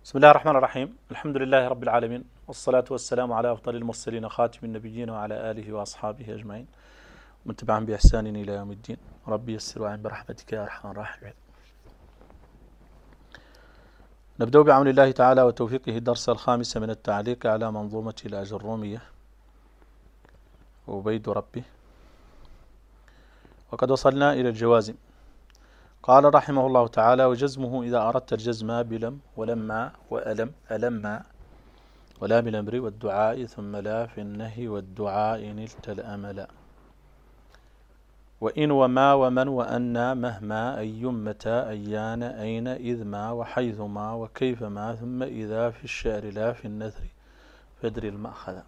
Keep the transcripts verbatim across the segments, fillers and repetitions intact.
بسم الله الرحمن الرحيم. الحمد لله رب العالمين، والصلاة والسلام على أفضل المرسلين خاتم النبيين وعلى آله وأصحابه أجمعين من تبعهم بإحسان إلى يوم الدين. ربي يسر وعين برحمتك يا أرحم الراحمين. نبدأ بعون الله تعالى وتوفيقه الدرس الخامس من التعليق على منظومة الأجرومية وبيد ربه، وقد وصلنا إلى الجوازم. قال رحمه الله تعالى: وجزمه إذا أردت الجزم بلم ولما وألم ألما ولام الأمر والدعاء ثم لا في النهي والدعاء نلت الأمل، وإن وما ومن وأنا مهما أي متى أيان أين إذ ما وحيثما وكيفما ثم إذا في الشعر لا في النثر فادري المأخذ.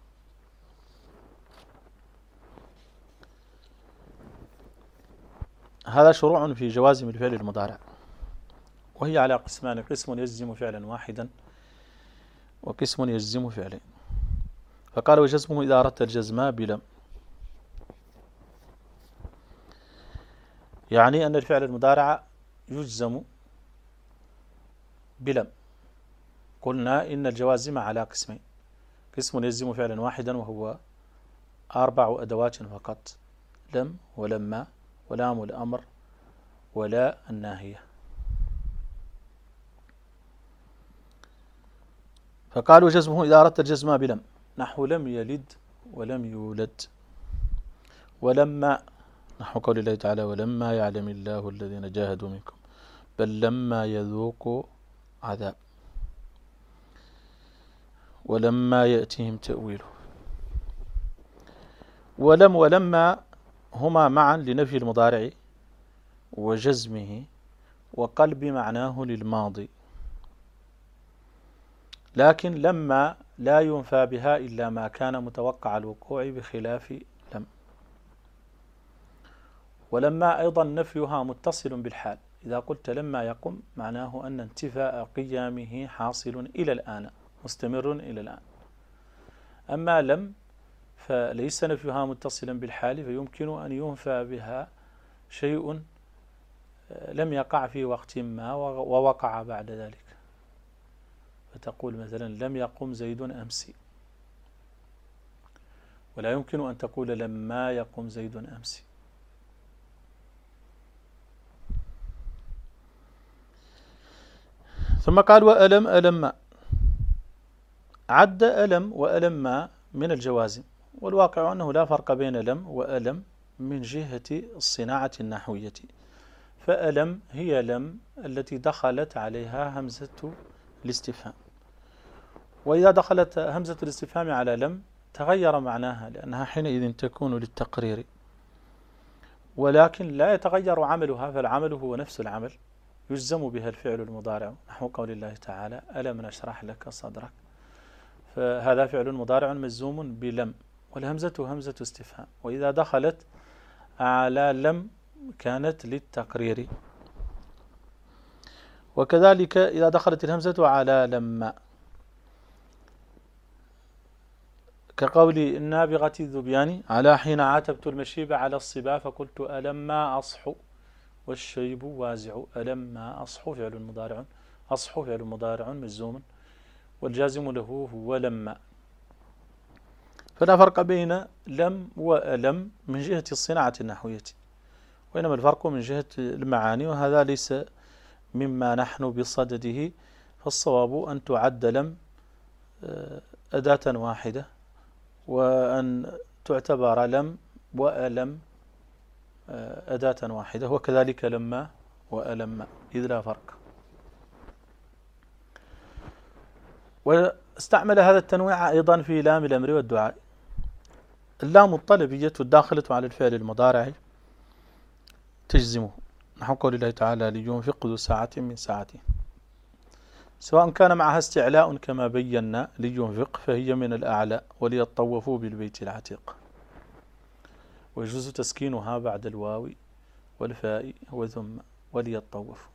هذا شروع في جوازم الفعل المضارع، وهي على قسمان: قسم يجزم فعلا واحدا وقسم يجزم فعلين. فقال: وجزمه إذا أردت الجزم بلم، يعني أن الفعل المضارع يجزم بلم. قلنا إن الجوازم على قسمين: قسم يجزم فعلا واحدا وهو أربع أدوات فقط: لم ولما ولام الأمر ولا الناهية. فقالوا: جزمه إذا أردت الجزم بلم، نحو لم يلد ولم يولد. ولما، نحو قول الله تعالى: ولما يعلم الله الذين جاهدوا منكم بل لما يذوقوا عذاب. ولما يأتيهم تأويله. ولم ولما هما معا لنفي المضارع وجزمه وقلب معناه للماضي، لكن لما لا ينفى بها إلا ما كان متوقع الوقوع بخلاف لم. ولما أيضا نفيها متصل بالحال، إذا قلت لما يقم معناه أن انتفاء قيامه حاصل إلى الآن مستمر إلى الآن. أما لم فليس نفيها متصلا بالحال، فيمكن أن ينفى بها شيء لم يقع في وقت ما ووقع بعد ذلك، فتقول مثلا: لم يقم زيد أمس، ولا يمكن أن تقول لما يقم زيد أمس. ثم قال: وألم ألم، عد ألم وألم من الجوازم، والواقع أنه لا فرق بين لم وألم من جهة الصناعة النحوية. فألم هي لم التي دخلت عليها همزة الاستفهام، وإذا دخلت همزة الاستفهام على لم تغير معناها، لأنها حينئذ تكون للتقرير، ولكن لا يتغير عملها، فالعمل هو نفس العمل، يجزم بها الفعل المضارع، نحو قول الله تعالى: ألم نشرح لك صدرك. فهذا فعل مضارع مجزوم بلم، والهمزة همزة استفهام، وإذا دخلت على لم كانت للتقرير. وكذلك إذا دخلت الهمزة على لما، كقول النابغة الذبيان: على حين عاتبت المشيب على الصبا فقلت ألما أصح والشيب وازع. ألما أصح فعل مضارع، أصح فعل مضارع مجزوم، والجازم له هو لما. فلا فرق بين لم وألم من جهة الصناعة النحوية، وإنما الفرق من جهة المعاني، وهذا ليس مما نحن بصدده. فالصواب أن تعد لم أداة واحدة، وأن تعتبر لم وألم أداة واحدة، وكذلك لما وألم، إذ لا فرق. واستعمل هذا التنويع أيضا في لام الأمر والدعاء. اللام الطلبية الداخلة على الفعل المضارع تجزمه، نحو قول الله تعالى: لينفق ذو ساعة من ساعته، سواء كان معها استعلاء كما بينا لينفق فهي من الأعلى، وليطوفوا بالبيت العتيق، ويجوز تسكينها بعد الواو والفاء وثم وليطوفوا.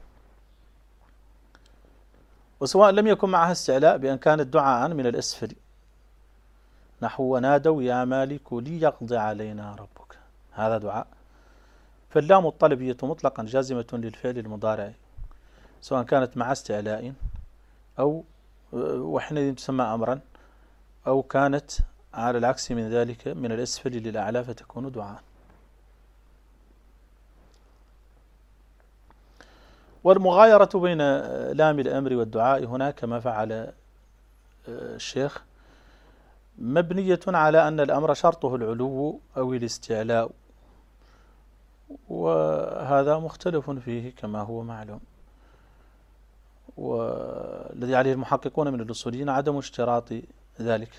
وسواء لم يكن معها استعلاء بأن كانت دعاء من الأسفل، نحو ونادوا يا مالك ليقضي علينا ربك، هذا دعاء. فاللام الطلبية مطلقا جازمة للفعل المضارع، سواء كانت مع استعلاء أو وحينئذ تسمى أمرا، أو كانت على العكس من ذلك من الأسفل للأعلى فتكون دعاء. والمغايرة بين لام الأمر والدعاء هنا كما فعل الشيخ مبنية على أن الأمر شرطه العلو أو الاستعلاء، وهذا مختلف فيه كما هو معلوم، والذي عليه المحققون من الأصوليين عدم اشتراط ذلك.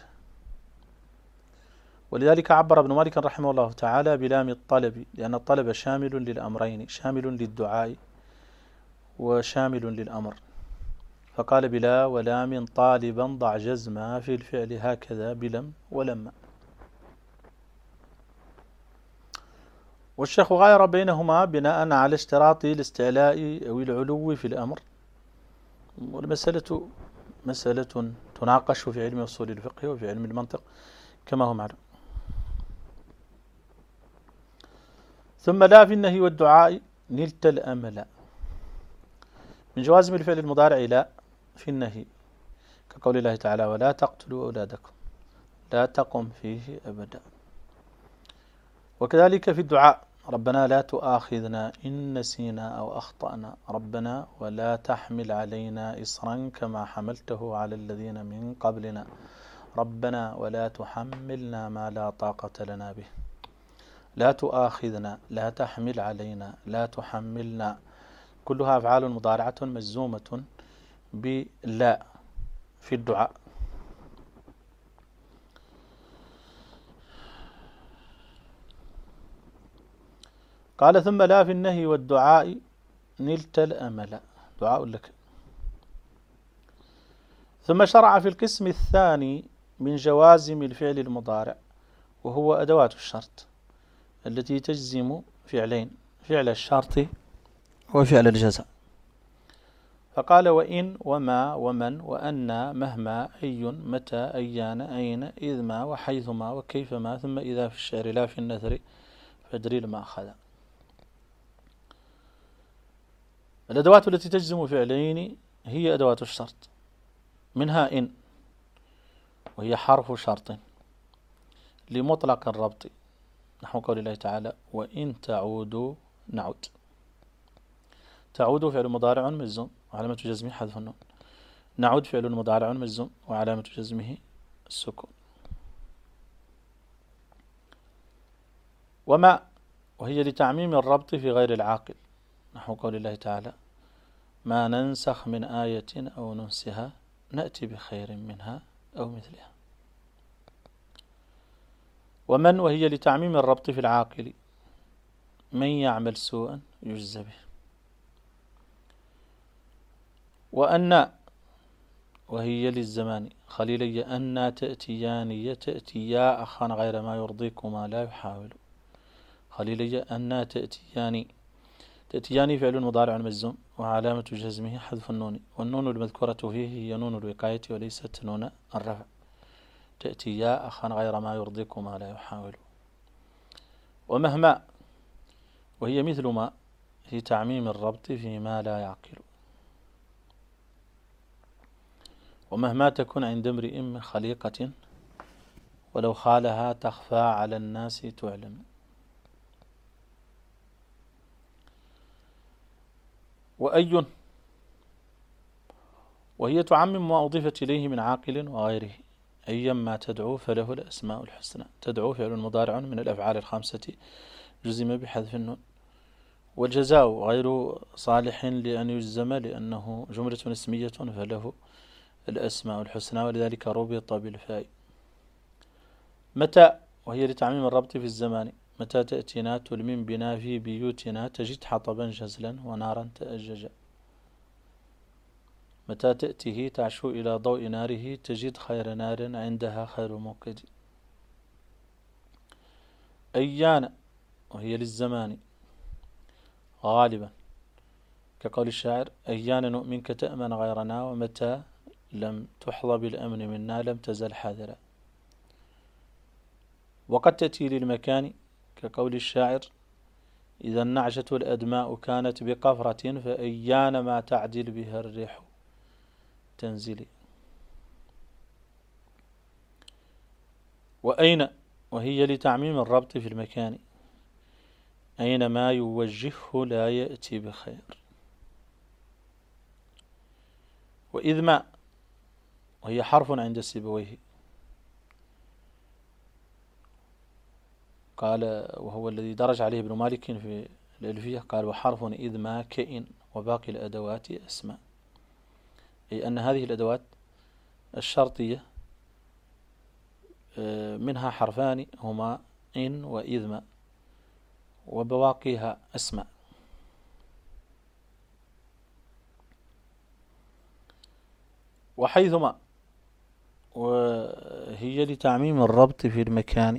ولذلك عبر ابن مالك رحمه الله تعالى بلام الطلب، لأن الطلب شامل للأمرين، شامل للدعاء وشامل للأمر، فقال بلا ولام طالبا ضع جزما في الفعل هكذا بلم ولما. والشيخ غاير بينهما بناء على اشتراط الاستعلاء أو العلو في الأمر، والمسألة مسألة تناقش في علم أصول الفقه وفي علم المنطق كما هو معلوم. ثم لا في النهي والدعاء نلت الأمل، من جوازم الفعل المضارع لا في النهي، كقول الله تعالى ولا تقتلوا أولادكم، لا تقم فيه أبدا. وكذلك في الدعاء ربنا لا تؤاخذنا إن نسينا أو أخطأنا، ربنا ولا تحمل علينا إصرا كما حملته على الذين من قبلنا، ربنا ولا تحملنا ما لا طاقة لنا به. لا تؤاخذنا، لا تحمل علينا، لا تحملنا، كلها أفعال مضارعة مجزومة بلا في الدعاء. قال ثم لا في النهي والدعاء نلت الأمل، دعاء لك. ثم شرع في القسم الثاني من جوازم الفعل المضارع، وهو أدوات الشرط التي تجزم فعلين، فعل الشرط وفعل الجزاء. فقال وإن وما ومن وأن مهما أي متى أيان أين إذ ما وحيثما وكيفما، ثم إذا في الشعر لا في النثر فدليل ما أخذ. الأدوات التي تجزم فعلين هي أدوات الشرط، منها إن، وهي حرف شرط لمطلق الربط، نحو قول الله تعالى وإن تعودوا نعود. تعود فعل مضارع مجزوم وعلامة جزمه حذف النون، نعود فعل مضارع مجزوم وعلامة جزمه السكون. وما، وهي لتعميم الربط في غير العاقل، نحو قول الله تعالى ما ننسخ من آية أو ننسها نأتي بخير منها أو مثلها. ومن، وهي لتعميم الربط في العاقل، من يعمل سوءا يجزى به. وأن، وهي للزمان خليلي أن تأتياني تأتيا أخا غير ما يرضيكما لا يحاول، خليلي أن تأتياني، تأتياني فعل مضارع مجزوم وعلامة جزمه حذف النون، والنون المذكورة فيه هي نون الوقاية وليست نون الرفع، تأتيا أخا غير ما يرضيكما لا يحاول. ومهما، وهي مثل ما في تعميم الربط فيما لا يعقل. ومهما تكون عند امرئ من خليقة ولو خالها تخفى على الناس تعلم. وأي، وهي تعمم ما أضيفت إليه من عاقل وغيره، أيما تدعو فله الأسماء الحسنى. تدعو فعل مضارع من الأفعال الخمسة جزم بحذف النون. والجزاء غير صالح لأن يجزم لأنه جملة اسمية فله الأسماء الحسنى، ولذلك ربط بالفاء. متى، وهي لتعميم الربط في الزمان، متى تأتينا تلمم بنا في بيوتنا تجد حطبا جزلا ونارا تأججا. متى تأتيه تعشو إلى ضوء ناره تجد خير نار عندها خير موقد. أيانا، وهي للزمان غالبا، كقول الشاعر أيانا نؤمنك تأمن غيرنا ومتى لم تحظى بالأمن منا لم تزل حاذرا. وقد تأتي للمكان، كقول الشاعر إذا النعجة الأدماء كانت بقفرة فأيان ما تعدل بها الريح. التنزيل. وأين وهي لتعميم الربط في المكان، أينما يوجهه لا يأتي بخير. وإذ ما وهي حرف عند سيبويه، قال وهو الذي درج عليه ابن مالك في الألفية، قال وحرف إذ ما كئن وباقي الأدوات أسماء، أي أن هذه الأدوات الشرطية منها حرفان هما إن وإذ ما، وبواقيها أسماء. وحيثما وهي لتعميم الربط في المكان،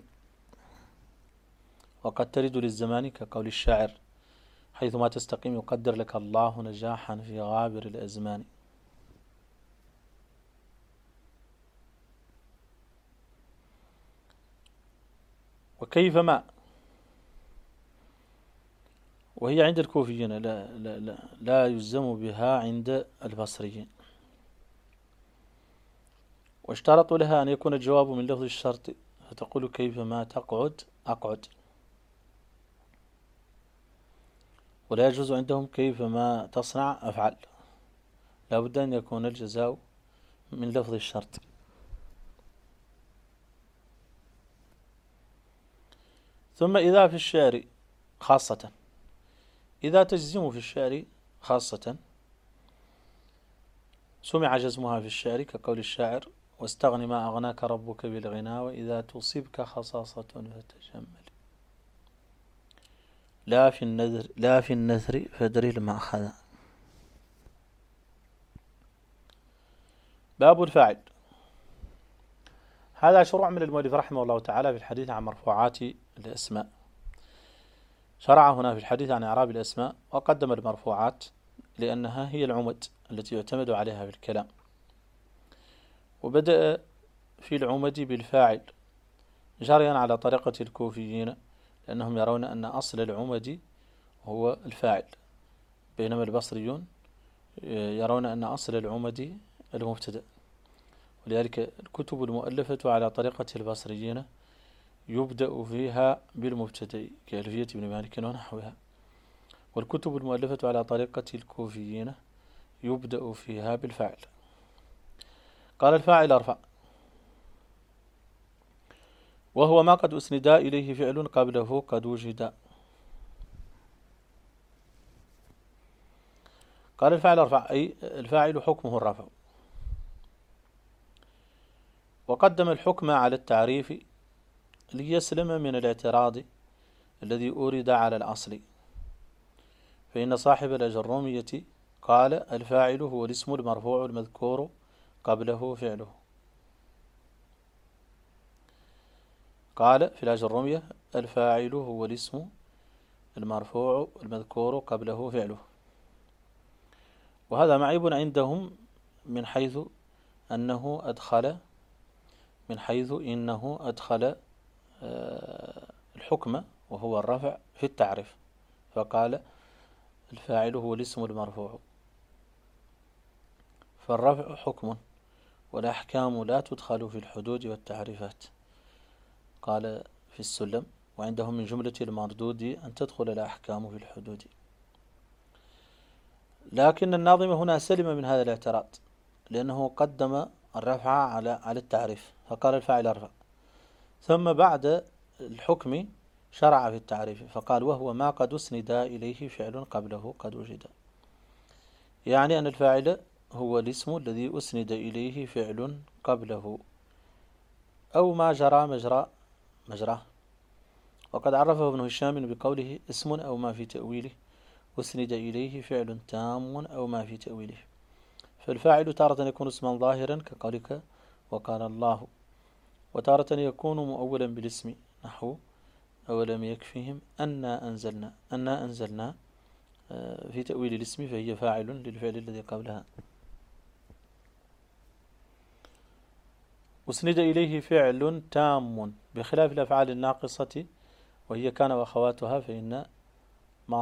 وقد ترد للزمان كقول الشاعر حيثما تستقيم يقدر لك الله نجاحا في غابر الأزمان. وكيفما وهي عند الكوفيين لا, لا, لا, لا يلزم بها عند البصريين، واشترطوا لها أن يكون الجواب من لفظ الشرط، فتقول كيفما تقعد أقعد، ولا يجوز عندهم كيفما تصنع أفعل، لا بد أن يكون الجزاء من لفظ الشرط. ثم إذا في الشعر خاصة، إذا تجزم في الشعر خاصة سمع جزمها في الشعر كقول الشاعر واستغن ما أغناك ربك بالغنى وإذا تصيبك خصاصة فتجمل، لا في النذر لا في النثر فدري المأخذ. باب الفاعل. هذا شروع من المؤلف رحمه الله تعالى في الحديث عن مرفوعات الأسماء. شرع هنا في الحديث عن إعراب الأسماء، وقدم المرفوعات لأنها هي العمد التي يعتمد عليها في الكلام، وبدأ في العمد بالفاعل جريا على طريقة الكوفيين، لأنهم يرون أن أصل العمد هو الفاعل، بينما البصريون يرون أن أصل العمد المبتدأ. ولذلك الكتب المؤلفة على طريقة البصريين يبدأ فيها بالمبتدأ كألفية ابن مالك ونحوها، والكتب المؤلفة على طريقة الكوفيين يبدأ فيها بالفاعل. قال الفاعل ارفع، وهو ما قد أسند إليه فعل قبله قد وجد. قال الفاعل ارفع أي الفاعل حكمه الرفع، وقدم الحكم على التعريف ليسلم من الاعتراض الذي أورد على الأصل، فإن صاحب الأجرومية قال الفاعل هو الاسم المرفوع المذكور قبله فعله. قال في الأجرومية الفاعل هو الاسم المرفوع المذكور قبله فعله، وهذا معيب عندهم من حيث أنه أدخل من حيث إنه أدخل الحكم وهو الرفع في التعريف، فقال الفاعل هو الاسم المرفوع، فالرفع حكم والأحكام لا تدخل في الحدود والتعريفات. قال في السلم وعندهم من جملة المردود أن تدخل الأحكام في الحدود، لكن الناظم هنا سلم من هذا الاعتراض لأنه قدم الرفع على على التعريف، فقال الفاعل ارفع، ثم بعد الحكم شرع في التعريف فقال وهو ما قد أسند إليه فعل قبله قد وجد، يعني أن الفاعل هو الاسم الذي أسند إليه فعل قبله أو ما جرى مجرى مجراه. وقد عرفه ابن هشام بقوله اسم أو ما في تأويله أسند إليه فعل تام أو ما في تأويله، فالفاعل تارة يكون اسما ظاهرا كقولك وقال الله، وتارة يكون مؤولا بالاسم نحو أولم يكفهم أنا أنزلنا أنا أنزلنا في تأويل الاسم فهي فاعل للفعل الذي قبلها. أسند إليه فعل تام بخلاف الأفعال الناقصة وهي كان وأخواتها، فإن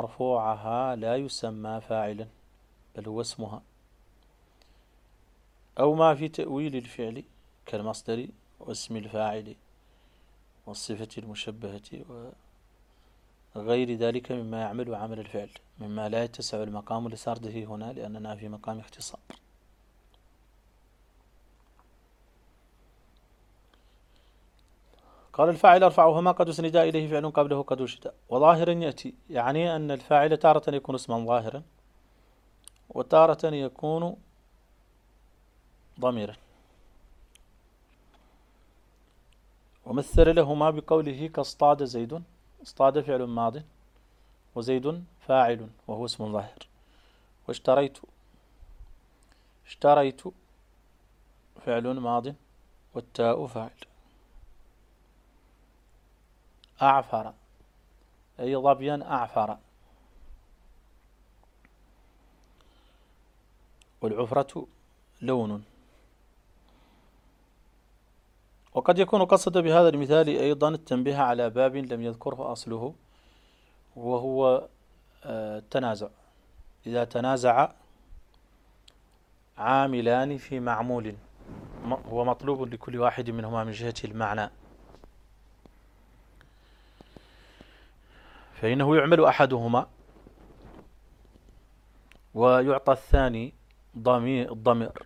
مرفوعها لا يسمى فاعلا بل هو اسمها. أو ما في تأويل الفعل كالمصدر واسم الفاعل والصفة المشبهة وغير ذلك مما يعمل عمل الفعل، مما لا يتسع المقام لسرده هنا لأننا في مقام اختصار. قال الفاعل ارفعهما قد اسند إليه فعل قبله قد وجد. وظاهرا يأتي يعني أن الفاعل تارة يكون اسما ظاهرا وتارة يكون ضميرا. ومثل لهما بقوله كاصطاد زيد. اصطاد فعل ماض وزيد فاعل وهو اسم ظاهر. واشتريت اشتريت فعل ماض والتاء فاعل. أعفر أي ظبيا أعفر. والعفرة لون. وقد يكون قصد بهذا المثال أيضا التنبيه على باب لم يذكره أصله، وهو التنازع. إذا تنازع عاملان في معمول هو مطلوب لكل واحد منهما من جهة المعنى، فإنه يعمل أحدهما ويعطى الثاني ضمير الضمير.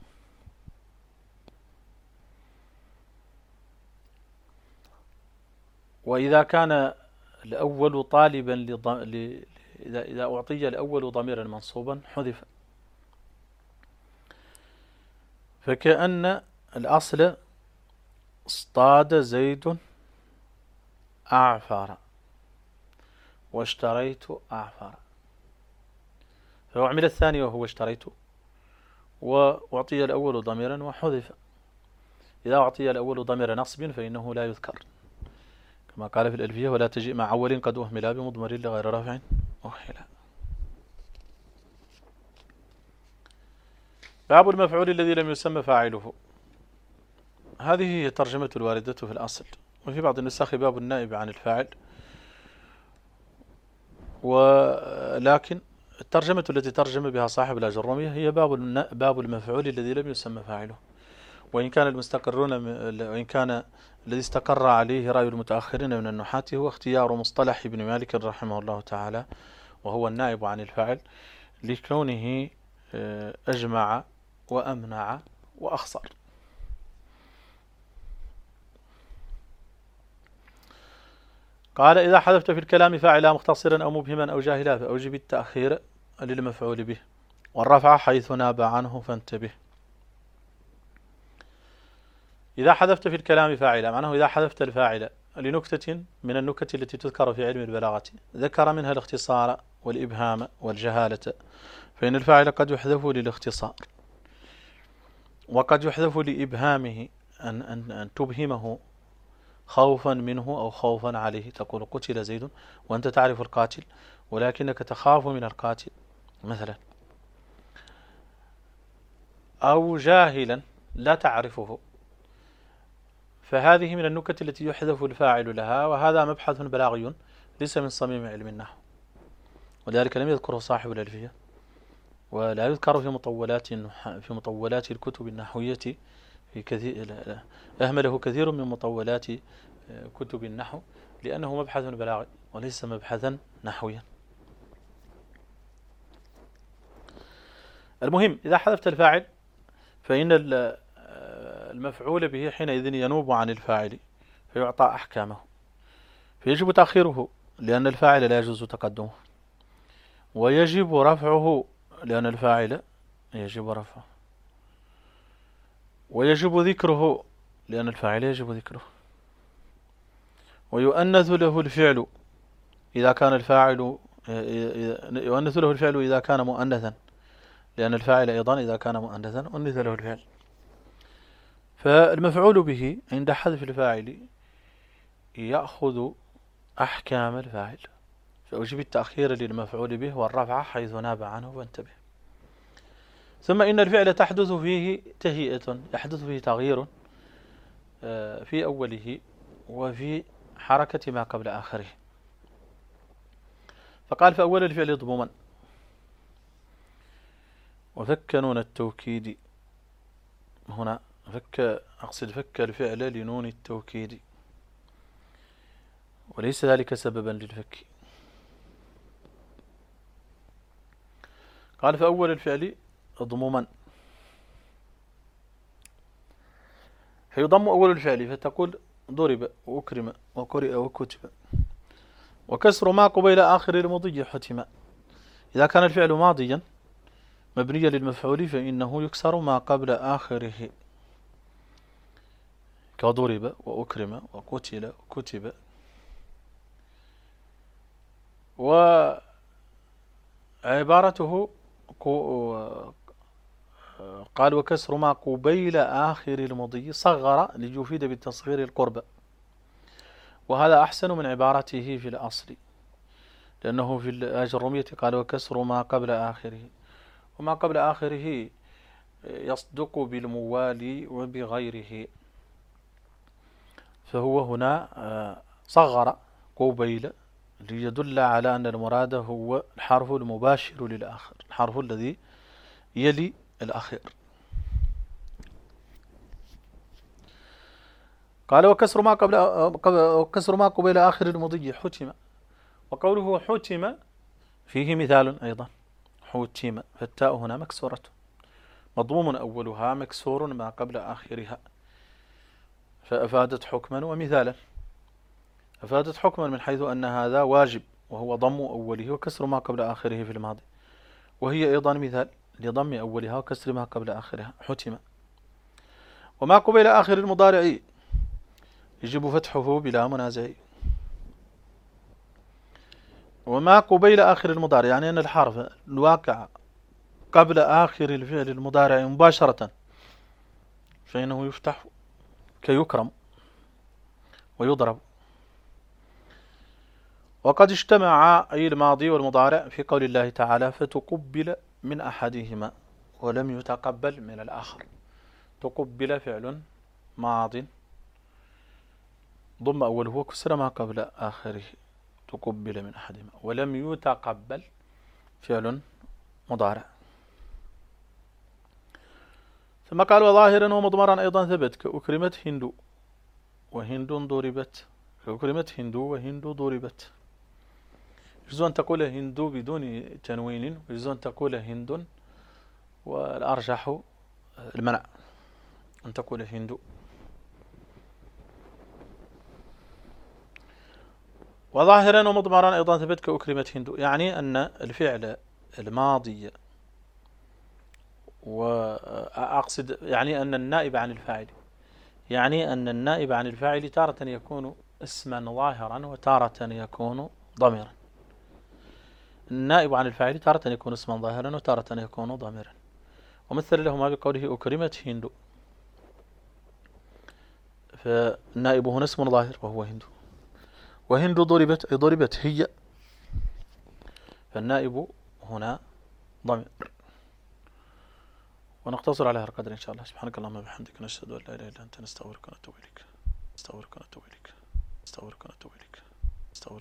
وإذا كان الأول طالبا لضم... ل... إذا إذا أعطي الأول ضميرا منصوبا حذف، فكأن الأصل اصطاد زيد أعفر واشتريت أعفر، فأعمل الثاني وهو اشتريت، وأعطي الأول ضميرا وحذف. إذا أعطي الأول ضمير نصب فإنه لا يذكر، كما قال في الألفية ولا تجيء مع أول قد أهمل بمضمر لغير رافع أهمل. باب المفعول الذي لم يسمى فاعله. هذه هي ترجمة الواردة في الأصل، وفي بعض النسخ باب النائب عن الفاعل، ولكن الترجمة التي ترجم بها صاحب الأجرومية هي باب باب المفعول الذي لم يسمى فاعله. وإن كان المستقرون وإن كان الذي استقر عليه رأي المتأخرين من النحاة هو اختيار مصطلح ابن مالك رحمه الله تعالى، وهو النائب عن الفاعل، لكونه أجمع وأمنع وأخصر. قال إذا حذفت في الكلام فاعلا مختصرا أو مبهما أو جاهلا فأوجب التأخير للمفعول به، والرفع حيث ناب عنه فانتبه. إذا حذفت في الكلام فاعلا معناه إذا حذفت الفاعل لنكتة من النكت التي تذكر في علم البلاغة ذكر منها الاختصار والإبهام والجهالة، فإن الفاعل قد يحذف للاختصار، وقد يحذف لإبهامه أن, أن, أن تبهمه خوفا منه أو خوفا عليه، تقول قتل زيد وأنت تعرف القاتل ولكنك تخاف من القاتل مثلا، أو جاهلا لا تعرفه، فهذه من النكت التي يحذف الفاعل لها، وهذا مبحث بلاغي ليس من صميم علم النحو، ولذلك لم يذكره صاحب الألفية، ولا يذكر في مطولات في مطولات الكتب النحوية في كثير، أهمله كثير من مطولات كتب النحو لأنه مبحث بلاغي وليس مبحثا نحويا. المهم إذا حذفت الفاعل فإن المفعول به حينئذ ينوب عن الفاعل فيعطى أحكامه، فيجب تأخيره لأن الفاعل لا يجوز تقدمه، ويجب رفعه لأن الفاعل يجب رفعه، ويجب ذكره لأن الفاعل يجب ذكره، ويؤنث له الفعل إذا كان الفاعل يؤنث له الفعل إذا كان مؤنثا، لأن الفاعل أيضا إذا كان مؤنثا أنث له الفعل. فالمفعول به عند حذف الفاعل يأخذ أحكام الفاعل، فأوجب التأخير للمفعول به والرفع حيث ناب عنه فانتبه. ثم إن الفعل تحدث فيه تهيئة، يحدث فيه تغيير في أوله وفي حركة ما قبل آخره. فقال فأول الفعل ضموما وفك نون التوكيد هنا فك أقصد فك الفعل لنون التوكيد وليس ذلك سببا للفك. قال فأول الفعل ضموما، فيضم أول الفعل فتقول ضرب وأكرم وقرئ وكتب. وكسر ما قبيل آخر المضي حتم، إذا كان الفعل ماضيا مبنيا للمفعول فإنه يكسر ما قبل آخره كضرب وأكرم وقتل وكتب. وعبارته قال وكسر ما قبيل آخر المضي صغر ليفيد بالتصغير القرب، وهذا أحسن من عبارته في الأصل، لأنه في الأجرومية قال وكسر ما قبل آخره، وما قبل آخره يصدق بالموالي وبغيره، فهو هنا صغر قبيل ليدل على أن المراد هو الحرف المباشر للآخر، الحرف الذي يلي الأخير. قال وكسر ما قبل وكسر ما قبيل آخر المضي حتم. وقوله حتم فيه مثال أيضا، حتم فالتاء هنا مكسورة مضموم أولها مكسور ما قبل آخرها، فأفادت حكما ومثالا. أفادت حكما من حيث أن هذا واجب وهو ضم أوله وكسر ما قبل آخره في الماضي، وهي أيضا مثال لضم أولها وكسر ما قبل آخرها حتم. وما قبيل آخر المضارع يجب فتحه بلا منازع. وما قبيل آخر المضارع يعني أن الحرف الواقع قبل آخر الفعل المضارع مباشرة فإنه يفتح كيكرم ويضرب. وقد اجتمع أي الماضي والمضارع في قول الله تعالى فتقبل من أحدهما ولم يتقبل من الآخر. تقبل فعل ماض ضم أوله وكسر ما قبل آخره، تقبل من أحدهما، ولم يتقبل فعل مضارع. ثم قال وظاهرا ومضمرا أيضا ثبت كأكرمت هند وهند ضربت، كأكرمت هند وهند ضربت. يجوز أن تقول هند بدون تنوين ويجوز أن تقول هند، والأرجح المنع أن تقول هند. وظاهرا ومضمرا أيضا ثبت كأكرمت هند، يعني أن الفعل الماضي وأقصد يعني أن النائب عن الفاعل يعني أن النائب عن الفاعل تارة يكون اسما ظاهرا وتارة يكون ضميرا. النائب عن الفاعل تارة يكون اسما ظاهرا وتارة يكون ضميرا. ومثل لهما بقوله أكرمت هند، فالنائب هنا اسم ظاهر وهو هند، وهند ضربت أي ضربت هي، فالنائب هنا ضمير. ونقتصر على هذا القدر إن شاء الله. سبحانك اللهم وبحمدك نشهد أن لا إله إلا أنت نستغفرك ونتوب إليك. نستغفرك ونتوب إليك. نستغفرك ونتوب إليك.